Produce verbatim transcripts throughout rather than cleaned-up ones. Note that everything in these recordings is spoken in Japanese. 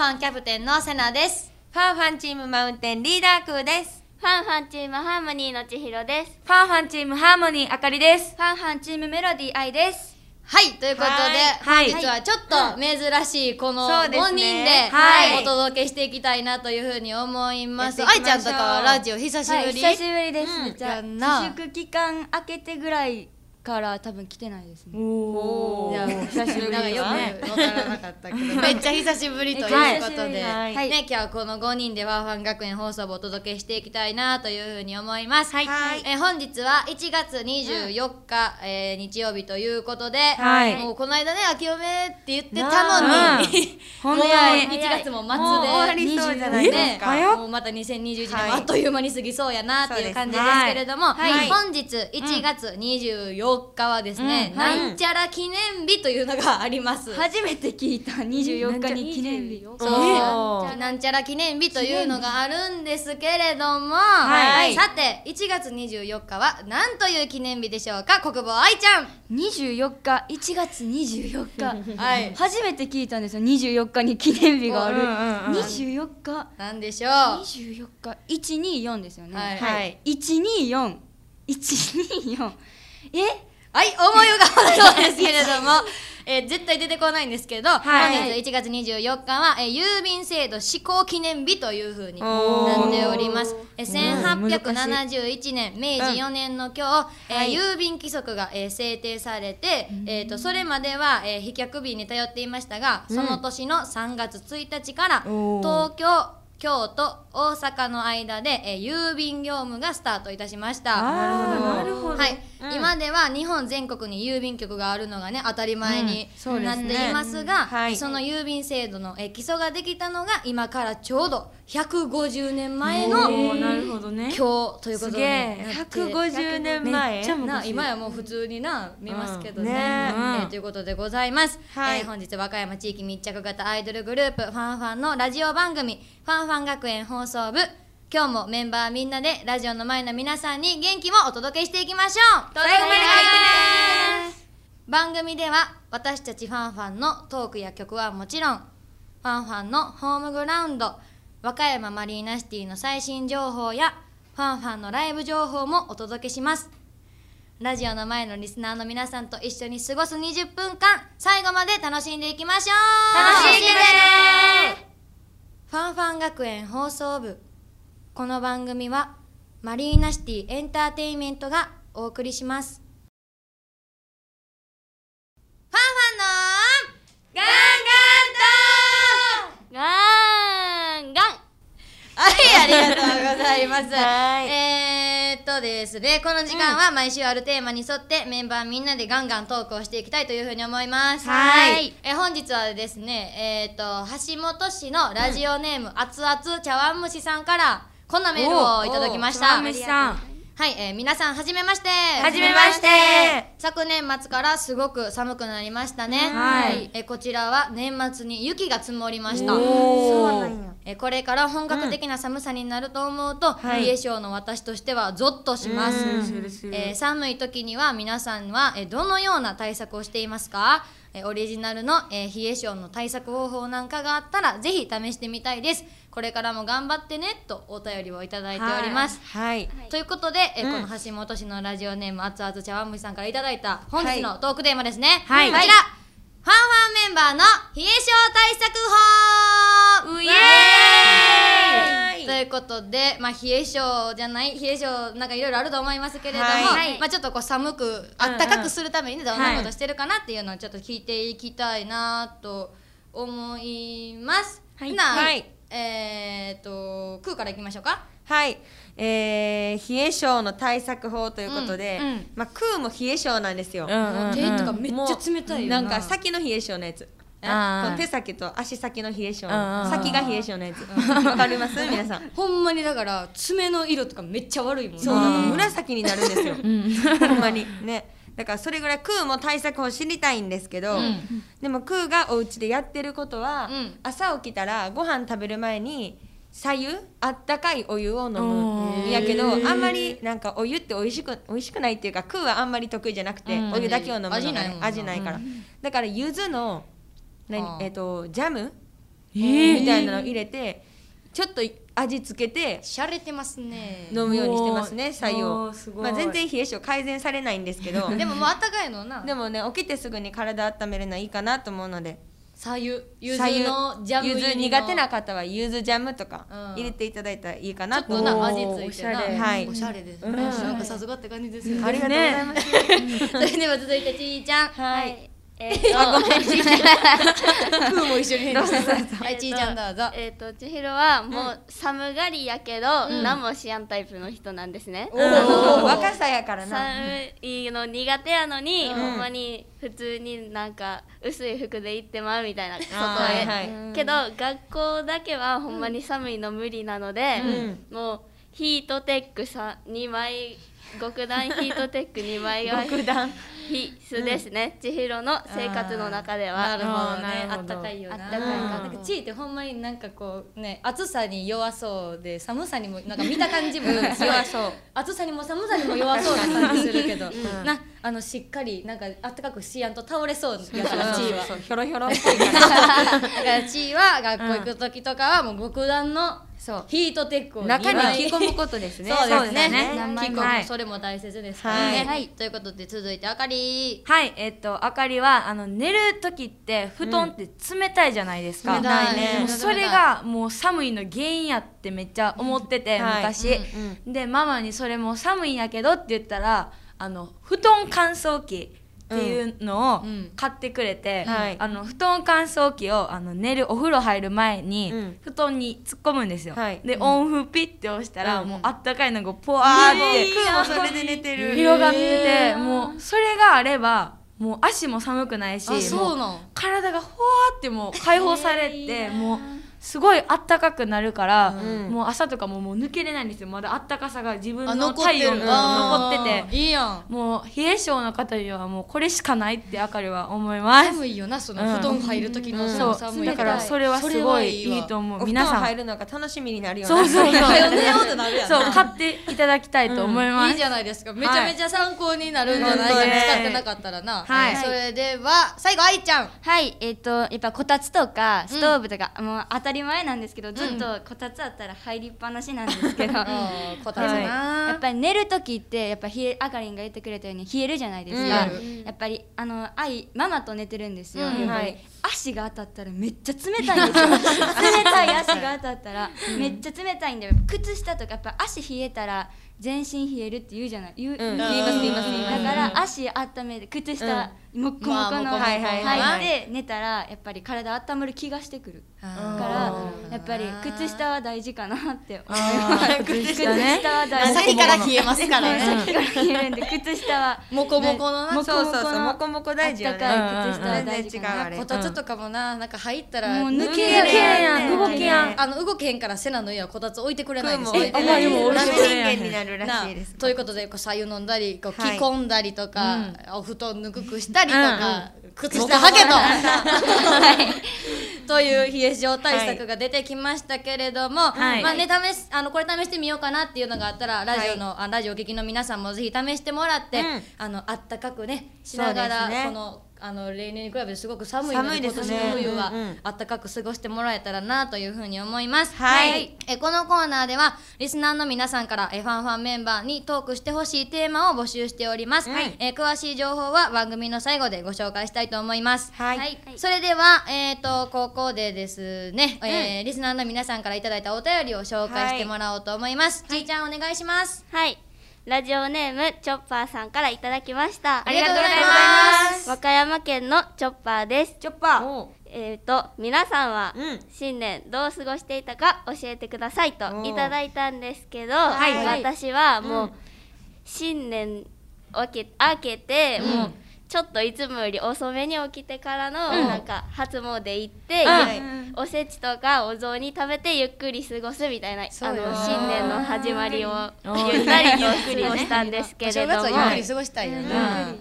ァンキャプテンのセナです。 ファンファンチームマウンテンリーダークーです。 ファンファンチームハーモニーの千尋です。 ファンファンチームハーモニーあかりです。 ファンファンチームメロディー愛です。 はい、ということで、 はい、 本日はちょっと珍しいこのそうですねごにんで、はい、お届けしていきたいなというふうに思います。愛ちゃんとかはラジオ久しぶり、 はい、久しぶりです。 うん、 じゃあ自粛期間明けてぐらいから多分来てないですね。 おー、久しぶりなんかよくね。 分からなかったけどめっちゃ久しぶりということで、 はいね、今日はこのごにんでファンファン学園放送部をお届けしていきたいなというふうに思います。 はい、 えー、本日はいちがつにじゅうよっか、うん、えー、日曜日ということで、 はい、 もうこの間ね明けおめって言ってたのに、 うん、 もういちがつも末で終わりそうじゃないですか。 ね、もうまたにせんにじゅういちねんもあっという間に過ぎそうやなっていう感じですけれども、 はいはい、 本日いちがつにじゅうよっかはですね、うん、なんちゃら記念日というのがあります。 初めて聞いた。にじゅうよっかに記念日。 そう、なんちゃら記念日というのがあるんですけれども、 はい、 さていちがつにじゅうよっかは何という記念日でしょうか。国母愛ちゃん。 にじゅうよっか、いちがつにじゅうよっかはい、 初めて聞いたんですよ。にじゅうよっかに記念日がある、 うんうんうん、 にじゅうよっかなんでしょう。 にじゅうよっかいちにーよんですよね。 はい、 はい、 いちにーよん いちにーよんえはい、思い浮かばないですけれどもえー、絶対出てこないんですけど、 はい、 本日いちがつにじゅうよっかは、えー、郵便制度施行記念日というふうになっております。えー、せんはっぴゃくななじゅういちねんめいじよねんの今日、うん、えーはい、郵便規則が、えー、制定されて、うん、えー、とそれまでは、えー、飛脚便に頼っていましたが、うん、その年のさんがつついたちから東京京都大阪の間で、えー、郵便業務がスタートいたしました。 なるほど、 はい、うん、今では日本全国に郵便局があるのがね当たり前になっていますが、うん、 そ, す、ね、はい、その郵便制度の、えー、基礎ができたのが今からちょうどひゃくごじゅうねんまえの今日ということで、ね、 ひゃくごじゅうねんまえな今やもう普通にな見ますけどね、 うんね、 えー、ということでございます、 はい、 えー、本日和歌山地域密着型アイドルグループファンファンのラジオ番組ファンファン学園放送部、今日もメンバーみんなでラジオの前の皆さんに元気をお届けしていきましょう。最後まで聞いてね。番組では私たちファンファンのトークや曲はもちろん、ファンファンのホームグラウンド和歌山マリーナシティの最新情報やファンファンのライブ情報もお届けします。ラジオの前のリスナーの皆さんと一緒に過ごすにじゅっぷんかん、最後まで楽しんでいきましょう。 楽しんでね。 ファンファン学園放送部、この番組はマリーナシティエンターテインメントがお送りします。ファンファンのガンガントーン、 ガンガン、 はい、ありがとうございます。 はい、 えーっとですね、この時間は毎週あるテーマに沿ってメンバーみんなでガンガントークをしていきたいというふうに思います。 はい、 え本日はですね、えーっと橋本市のラジオネーム、うん、熱々茶碗蒸しさんからこんなメールをいただきました。 茶碗蒸しさん、 はい、えー、皆さんはじめまして。 はじめまして。 昨年末からすごく寒くなりましたね。 はい、 えー、こちらは年末に雪が積もりました。 そうなんや。 えー、これから本格的な寒さになると思うと、うん、冷え性の私としてはゾッとします。えー、寒い時には皆さんは、えー、どのような対策をしていますか？えー、オリジナルの、えー、冷え性の対策方法なんかがあったらぜひ試してみたいです。これからも頑張ってねとお便りをいただいております。 はい、 はい、ということで、えーうん、この橋本市のラジオネーム熱々茶碗蒸しさんからいただいた本日のトークテーマですね。 はい、 こちら、ファンファンメンバーの冷え性対策法、 うイエーイということで、まあ、冷え性じゃない冷え性なんかいろいろあると思いますけれども、 はい、 まあ、ちょっとこう寒くあったかくするために、ね、うんうん、どんなことしてるかなっていうのをちょっと聞いていきたいなと思います。 はい、 な、 はい、 えーっとクーからいきましょうか。 はい、えー、冷え性の対策法ということで、うんうん、まあ、クーも冷え性なんですよ。 うんうんうん、手とかめっちゃ冷たいよな。 なんか先の冷え性のやつ、この手先と足先の冷え性、先が冷え性のやつ、わかります皆さん。 ほんまにだから爪の色とかめっちゃ悪いもん。 そう、なんか紫になるんですよほんまにね。だからそれぐらいクーも対策を知りたいんですけど、うん、でもクーがお家でやってることは、うん、朝起きたらご飯食べる前に白湯、あったかいお湯を飲む。やけどあんまりなんかお湯っておいしくおいしくないっていうか、クーはあんまり得意じゃなくて、うん、お湯だけを飲むのが、ね、味ない味ないから、うん、だから柚子の何、えー、とジャムみたいなのを入れてちょっと味付けてしゃれてますね。 飲むようにしてますね、白湯を。 すごい。 まあ全然冷え性改善されないんですけどでももうあったかいのな。 でもね起きてすぐに体温めるのはいいかなと思うので、 白湯ゆずのジャムゆず入りの苦手な方はゆずジャムとかうん入れていただいたらいいかなちょっとと思う。 な味おー付いてな、 おしゃれはいおしゃれですね、 うんなんかさすがって感じですよね。 ありがとうございます。 それでは続いてちーちゃん。 はい。 えーとあ、ごめん、ちーちゃん。ふーも一緒に返事してはい、ちーちゃんどうぞ。 えっと千尋はもう寒がりやけど、 ん何もしやんタイプの人なんですね。 おー若さやからな。 寒いの苦手やのに、 うんほんまに普通になんか薄い服で行ってまうみたいな外へ、 はいはいけど学校だけはほんまに寒いの無理なので、もうヒートテックさにまい極暖ヒートテックにまいが極暖必須ですね、千尋の生活の中では。 なるほどあーなね、 るほどあったかいよな。 あったかいなんかちーってほんまになんかこうね、暑さに弱そうで寒さにもなんか見た感じも弱そう。暑さにも寒さにも弱そうな感じするけど、なあのしっかりなんかあったかくしやんと倒れそうやからちーは。 そうひょろひょろっていうかだからちーは学校行く時とかはもう極暖のそうヒートテックを中ににまい着込むことですね。 そうですね。 そうですね着込む、 はいそれも大切ですからね。 はいということで続いてあかり。 はい、えっとあかりはあの寝る時って布団って冷たいじゃないですか。 冷たいねもうそれがもう寒いの原因やってめっちゃ思ってて、 はい昔、 うんでママにそれもう寒いんやけどって言ったらあの布団乾燥機っていうのをうん買ってくれて、 はいあの布団乾燥機をあの寝るお風呂入る前にうん布団に突っ込むんですよ、 はいで、オンフピッて押したら、 うんもうあったかいのがポワーって、 クーもそれで寝てる。 広がってて、もうそれがあればもう足も寒くないし、 あ、そもううなん。 体がほわーってもう解放されて、もうすごいあったかくなるから、 うんもう朝とかももう抜けれないんですよ。まだあったかさが自分あ、 の残ってる。 体温が残ってて、 いいやん。 もう冷え性の方にはもうこれしかないってあかりは思います。 寒いよな、そのうん布団入る時のそそうの寒いだからそれはすごいいいと思う。 お布皆さん団入るのが楽しみになるよそうそうそうはよ寝ようってなるやんな。 そう買っていただきたいと思います。 いいじゃないですか。めちゃめちゃ参考になるんじゃないか、 はい使ってなかったらな。 はいそれでは最後愛ちゃん。 はい、えっ、とやっぱこたつとかストーブとか、もう当たり前なんですけど、ずっとこたつあったら入りっぱなしなんですけど、やうんこたつな。 っぱり寝る時ってやっぱ冷えあかりんが言ってくれたように冷えるじゃないですか、 うんやっぱりあの愛ママと寝てるんですよ、 うんやっぱり、 はい足が当たったらめっちゃ冷たいんですよ冷たい足が当たったらめっちゃ冷たいんで、靴下とかやっぱ足冷えたら全身冷えるって言うじゃない言う、 うん言い言います言います言いますだから足温めて靴下もっこもこまあものこもこ履いて、 はいはい寝たらやっぱり体温まる気がしてくるあからーやっぱり靴下は大事かなって思いあますー靴下ね。 は大事さっきから冷えますからね。 さっきから冷えるんで靴下はもこもこのな。 もそうそうそうももこもこ大事よね。 あったかい靴下は全大事かな然違うあれ。 こたつとかもな、なんか入ったらもう抜け抜けれやん、動けやん。 あの動けへんからセナの家はこたつ置いてくれないんですクーもよ。 えあまりもラメ置いてくれ人やん間になるらしいです。 ということでこう白湯飲んだりこう着はい込んだりとか、 うんお布団ぬくくしたりとか、靴下はけと、はいという冷え性対策が出てきましたけれども、 はいまあね試すあのこれ試してみようかなっていうのがあったらラジオの、あラジオお聞きの皆さんもぜひ試してもらって、 うんあのあったかくねしながら、 そうですねこのあの例年に比べてすごく寒いので寒いですね今年の冬はうんうんあったかく過ごしてもらえたらなというふうに思います。 はいえこのコーナーではリスナーの皆さんからえファンファンメンバーにトークしてほしいテーマを募集しております、 はいえ詳しい情報は番組の最後でご紹介したいと思います。 はいそれでは、えー、とここでですね、えーリスナーの皆さんからいただいたお便りを紹介してもらおうと思います。ちーちゃんお願いします。 はい、ラジオネームチョッパーさんからいただきました。 ありがとうございます和歌山県のチョッパーです。 チョッパー。 おえーと皆さんはうん新年どう過ごしていたか教えてくださいとおーいただいたんですけど、 はいはい私はもう、 うん新年明け明けて、 うんもうちょっといつもより遅めに起きてからの、 うんなんか初詣行って、 はいおせちとかお雑煮食べてゆっくり過ごすみたいな、あそうよの新年の始まりをーゆったりと過ごしたんですけれども、 お正月はゆっくり過ごしたいよね。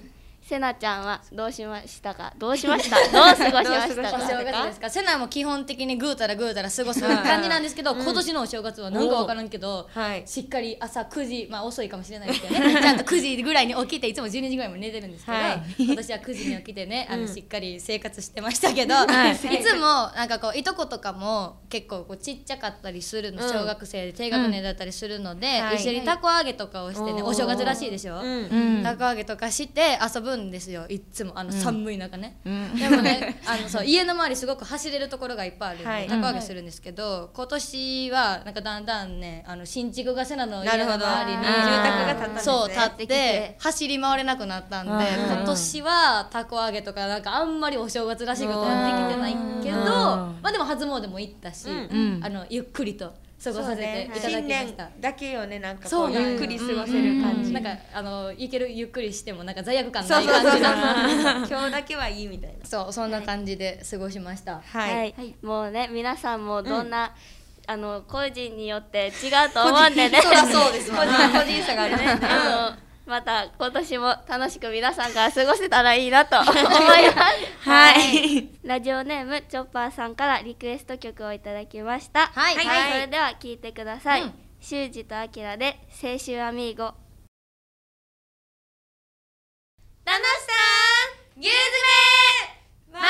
せなちゃんはどうしましたか？どうしました？どう過ごしましたか？ お正月ですか？セナも基本的にぐうたらぐうたら過ごす感じなんですけど、今年のお正月はなんかわからんけど、しっかり朝くじ、まあ遅いかもしれないですけどね、ちゃんとくじぐらいに起きて、いつもじゅうにじぐらいまで寝てるんですけど、今年はくじに起きてね、あのしっかり生活してましたけど、いつもなんかこういとことかも結構こうちっちゃかったりするの、小学生で低学年だったりするので、一緒にたこ揚げとかをしてね、お正月らしいでしょ、たこ揚げとかして遊ぶんですよ、いつもあの寒い中ね、うん、でもねあのそう家の周りすごく走れるところがいっぱいあるんで、はい、たこ揚げするんですけど、うん、今年はなんかだんだんねあの新築がセナの家の周りに住宅が建ったんですね、そう建って走り回れなくなったんで、今年はたこ揚げとかなんかあんまりお正月らしいことやってきてないけど、まあでも初詣も行ったし、うん、あのゆっくりと過ごさせていただきました。新年だけをねなんかこうゆっくり過ごせる感じ、 なんかあの行けるゆっくりしてもなんか罪悪感ない感じな今日だけはいいみたいな、 そうそんな感じで過ごしました。 はい、はい、もうね皆さんもどんな、うん、あの個人によって違うと思うんでねそりゃそうです個人個人差があるねあのまた今年も楽しく皆さんが過ごせたらいいなと思いますはい、 ラジオネームチョッパーさんからリクエスト曲をいただきました。 はい、はい、 それでは聴いてください、うん、修二とアキラで青春アミーゴ。 楽しさん牛詰めマリーナ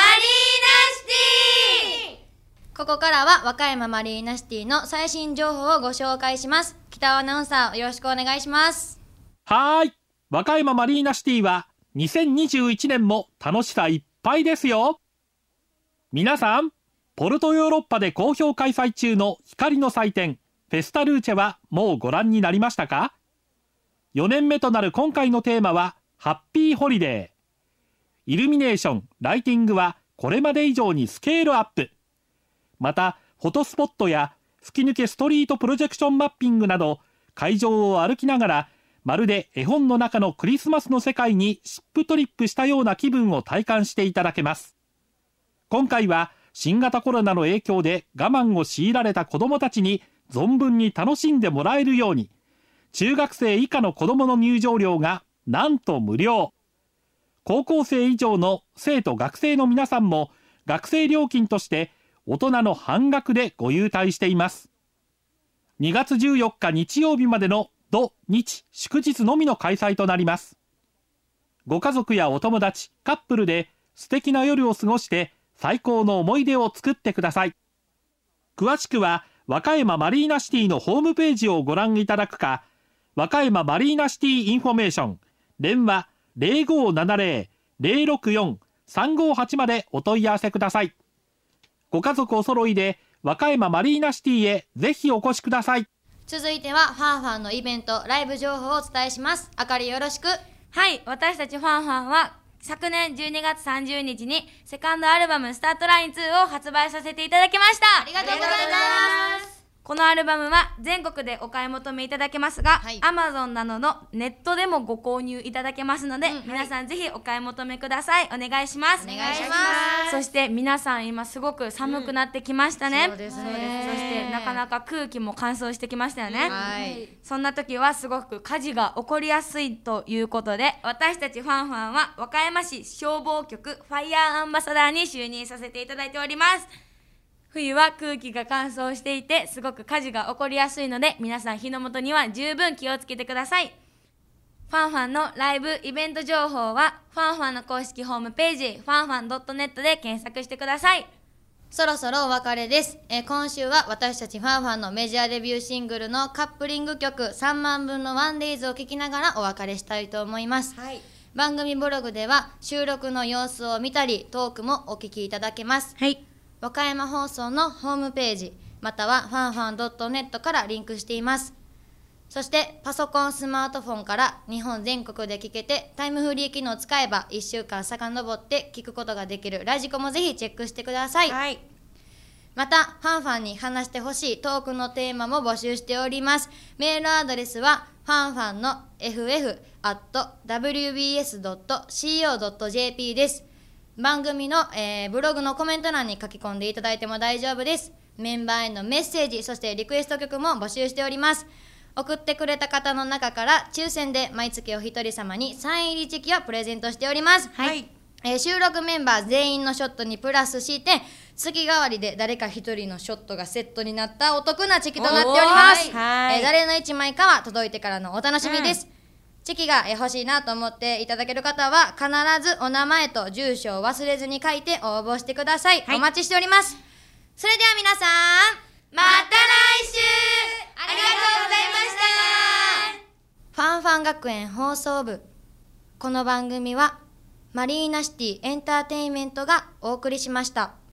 シティ。ここからは和歌山マリーナシティの最新情報をご紹介します。北尾アナウンサーよろしくお願いします。 はーい、和歌山マリーナシティはにせんにじゅういちねんも楽しさいっぱいですよ。皆さん、ポルトヨーロッパで好評開催中の光の祭典フェスタルーチェはもうご覧になりましたか？よねんめとなる今回のテーマはハッピーホリデー。イルミネーション、ライティングはこれまで以上にスケールアップ。またフォトスポットや吹き抜けストリートプロジェクションマッピングなど会場を歩きながらまるで絵本の中のクリスマスの世界にシップトリップしたような気分を体感していただけます。今回は新型コロナの影響で我慢を強いられた子どもたちに存分に楽しんでもらえるように、中学生以下の子どもの入場料がなんと無料。高校生以上の生徒学生の皆さんも学生料金として大人の半額でご優待しています。にがつじゅうよっか日曜日までの土日祝日のみの開催となります。ご家族やお友達、カップルで素敵な夜を過ごして最高の思い出を作ってください。詳しくは和歌山マリーナシティのホームページをご覧いただくか、和歌山マリーナシティインフォメーション電話 ゼロごーななゼロ ゼロろくよん さんごはちまでお問い合わせください。ご家族お揃いで和歌山マリーナシティへぜひお越しください。 続いてはファンファンのイベントライブ情報をお伝えします。あかりよろしく。 はい、私たちファンファンは昨年じゅうにがつさんじゅうにちにセカンドアルバムスタートラインツーを発売させていただきました。 ありがとうございます。 このアルバムは全国でお買い求めいただけますが、はい、Amazon などのネットでもご購入いただけますので、うん、皆さんぜひお買い求めください。お願いします。 お願いします。 そして皆さん今すごく寒くなってきましたね、うん、 そうですね。 そしてなかなか空気も乾燥してきましたよね、 はい、 そんな時はすごく火事が起こりやすいということで、私たちファンファンは和歌山市消防局ファイヤーアンバサダーに就任させていただいております。冬は空気が乾燥していてすごく火事が起こりやすいので、皆さん火の元には十分気をつけてください。ファンファンのライブイベント情報はファンファンの公式ホームページファンファン ドットネット で検索してください。 そろそろお別れです。えー、今週は私たちファンファンのメジャーデビューシングルのカップリング曲さんまんぶんのワンデイズを聴きながらお別れしたいと思います、はい、番組ブログでは収録の様子を見たりトークもお聞きいただけます、はい、和歌山放送のホームページまたはファンファン ドットネット からリンクしています。そしてパソコンスマートフォンから日本全国で聞けてタイムフリー機能を使えばいっしゅうかん遡って聞くことができるラジコもぜひチェックしてください、はい、またファンファンに話してほしいトークのテーマも募集しております。メールアドレスはファンファンの エフエフ アット ダブリュービーエス ドット シーオー ドット ジェーピー です。番組の、えー、ブログのコメント欄に書き込んでいただいても大丈夫です。メンバーへのメッセージそしてリクエスト曲も募集しております。 送ってくれた方の中から抽選で毎月お一人様にサイン入りチェキをプレゼントしております。 はい、 えー収録メンバー全員のショットにプラスして月替わりで誰か一人のショットがセットになったお得なチェキとなっております。 はいえー誰のいちまいかは届いてからのお楽しみです。チェキがえー欲しいなと思っていただける方は必ずお名前と住所を忘れずに書いて応募してください。 はいお待ちしております。それでは皆さん、また来週ありがとうございました。ファンファン学園放送部。この番組はマリーナシティエンターテインメントがお送りしました。